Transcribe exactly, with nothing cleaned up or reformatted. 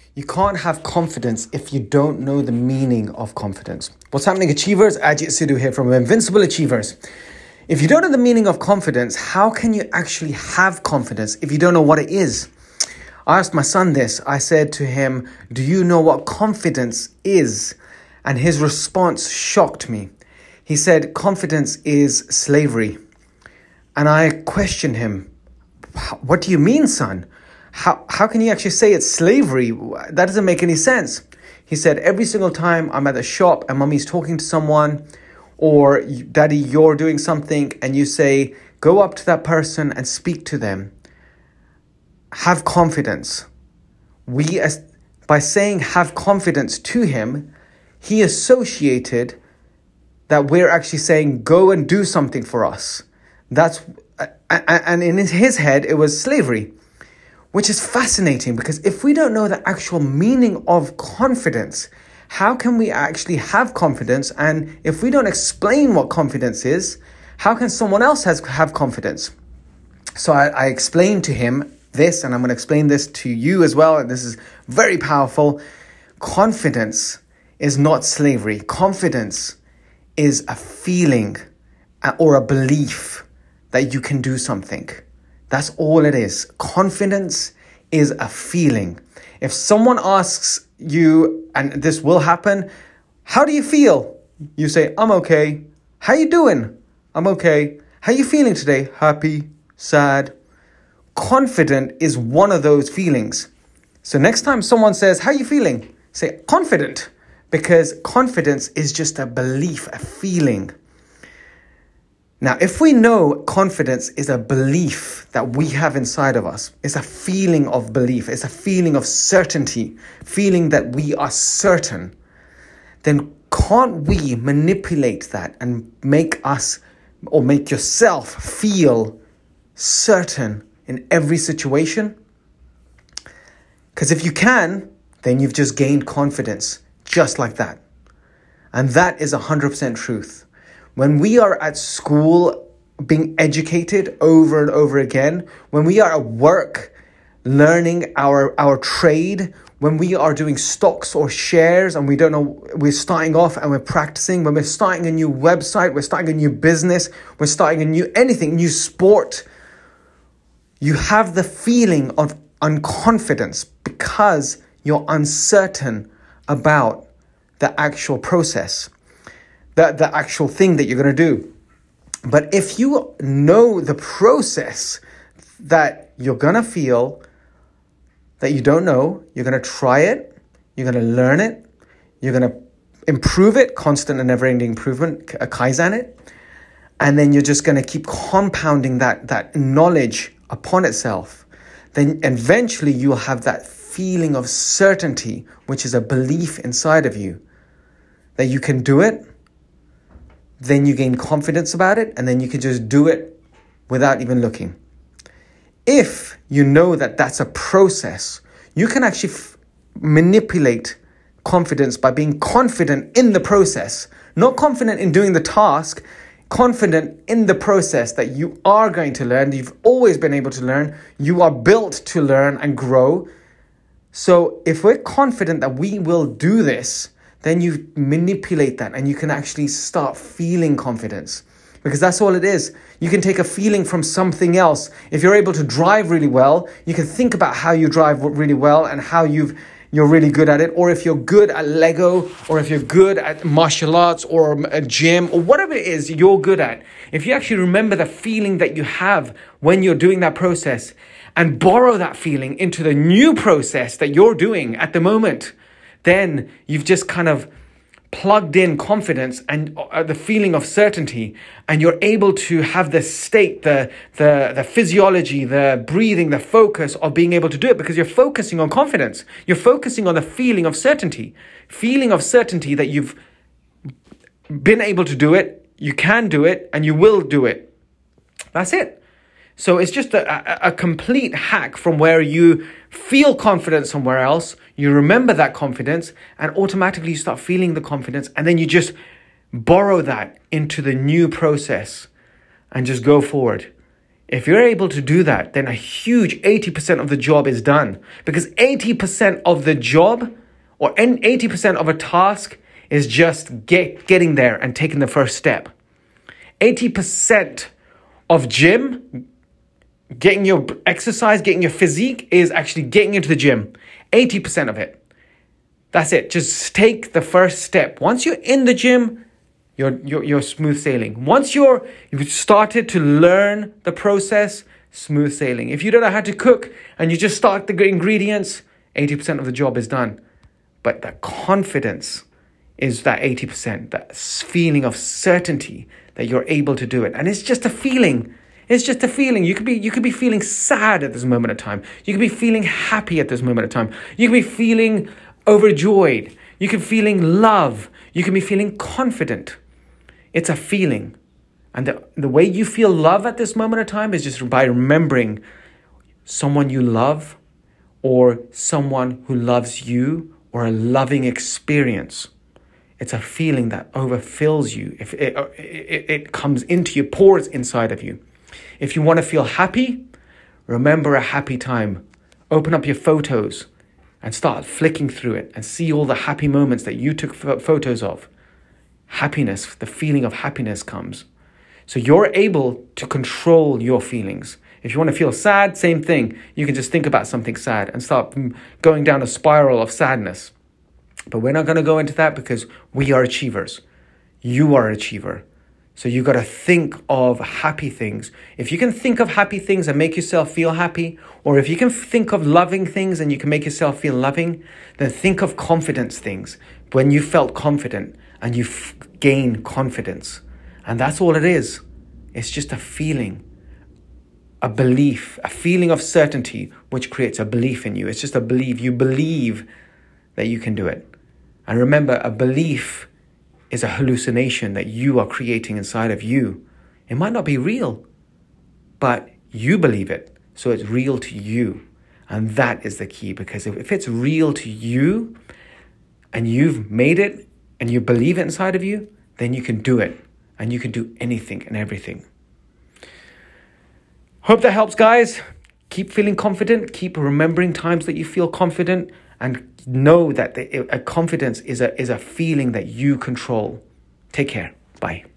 You can't have confidence if you don't know the meaning of confidence. What's happening, Achievers? Ajit Sidhu here from Invincible Achievers. If you don't know the meaning of confidence, how can you actually have confidence if you don't know what it is? I asked my son this. I said to him, do you know what confidence is? And his response shocked me. He said, confidence is slavery. And I questioned him, what do you mean, son? How how can you actually say it's slavery? That doesn't make any sense. He said, every single time I'm at the shop and mommy's talking to someone, or daddy, you're doing something, and you say, go up to that person and speak to them. Have confidence. We, as by saying have confidence to him, he associated that we're actually saying, go and do something for us. That's and in his head, it was slavery. Which is fascinating, because if we don't know the actual meaning of confidence, how can we actually have confidence? And if we don't explain what confidence is, how can someone else has, have confidence? So I, I explained to him this, and I'm going to explain this to you as well. And this is very powerful. Confidence is not slavery. Confidence is a feeling or a belief that you can do something. That's all it is. Confidence is a feeling. If someone asks you, and this will happen, how do you feel? You say, I'm okay. How you doing? I'm okay. How you feeling today? Happy, sad. Confident is one of those feelings. So next time someone says, how you feeling? Say confident, because confidence is just a belief, a feeling. Now, if we know confidence is a belief that we have inside of us, it's a feeling of belief, it's a feeling of certainty, feeling that we are certain, then can't we manipulate that and make us or make yourself feel certain in every situation? Because if you can, then you've just gained confidence just like that. And that is one hundred percent truth. When we are at school being educated over and over again, when we are at work learning our, our trade, when we are doing stocks or shares and we don't know, we're starting off and we're practicing, when we're starting a new website, we're starting a new business, we're starting a new anything, new sport, you have the feeling of unconfidence because you're uncertain about the actual process. The, the actual thing that you're going to do. But if you know the process that you're going to feel that you don't know, you're going to try it, you're going to learn it, you're going to improve it, constant and never-ending improvement, a Kaizen it, and then you're just going to keep compounding that, that knowledge upon itself, then eventually you'll have that feeling of certainty, which is a belief inside of you that you can do it. Then you gain confidence about it, and then you can just do it without even looking. If you know that that's a process, you can actually f- manipulate confidence by being confident in the process, not confident in doing the task, confident in the process that you are going to learn. You've always been able to learn. You are built to learn and grow. So if we're confident that we will do this, then you manipulate that and you can actually start feeling confidence, because that's all it is. You can take a feeling from something else. If you're able to drive really well, you can think about how you drive really well and how you've, you're really good at it. Or if you're good at Lego, or if you're good at martial arts or a gym or whatever it is you're good at. If you actually remember the feeling that you have when you're doing that process and borrow that feeling into the new process that you're doing at the moment, then you've just kind of plugged in confidence and uh, the feeling of certainty, and you're able to have the state, the, the, the physiology, the breathing, the focus of being able to do it, because you're focusing on confidence. You're focusing on the feeling of certainty, feeling of certainty that you've been able to do it, you can do it, and you will do it. That's it. So it's just a, a, a complete hack from where you feel confident somewhere else, you remember that confidence, and automatically you start feeling the confidence, and then you just borrow that into the new process and just go forward. If you're able to do that, then a huge eighty percent of the job is done. Because eighty percent of the job or eighty percent of a task is just get, getting there and taking the first step. eighty percent of gym, getting your exercise, getting your physique is actually getting into the gym. eighty percent of it. That's it. Just take the first step. Once you're in the gym, You're, you're, you're smooth sailing. Once you're, you've started to learn the process, smooth sailing. If you don't know how to cook and you just start the ingredients, eighty percent of the job is done. But the confidence is that eighty percent, that feeling of certainty that you're able to do it. And it's just a feeling. It's just a feeling. You could be, you could be feeling sad at this moment of time. You could be feeling happy at this moment of time. You could be feeling overjoyed. You could be feeling love. You can be feeling confident. It's a feeling. And the, the way you feel love at this moment of time is just by remembering someone you love or someone who loves you or a loving experience. It's a feeling that overfills you. If it, it, it comes into you, pours inside of you. If you want to feel happy, remember a happy time. Open up your photos and start flicking through it and see all the happy moments that you took photos of. Happiness, the feeling of happiness comes. So you're able to control your feelings. If you want to feel sad, same thing. You can just think about something sad and start going down a spiral of sadness. But we're not going to go into that because we are achievers. You are an achiever. So you got to think of happy things. If you can think of happy things and make yourself feel happy, or if you can think of loving things and you can make yourself feel loving, then think of confidence things. When you felt confident and you f- gain confidence. And that's all it is. It's just a feeling, a belief, a feeling of certainty, which creates a belief in you. It's just a belief. You believe that you can do it. And remember, a belief is a hallucination that you are creating inside of you. It might not be real, but you believe it. So it's real to you. And that is the key, because if, if it's real to you and you've made it and you believe it inside of you, then you can do it. And you can do anything and everything. Hope that helps, guys. Keep feeling confident. Keep remembering times that you feel confident. And know that the, a confidence is a, is a feeling that you control. Take care. Bye.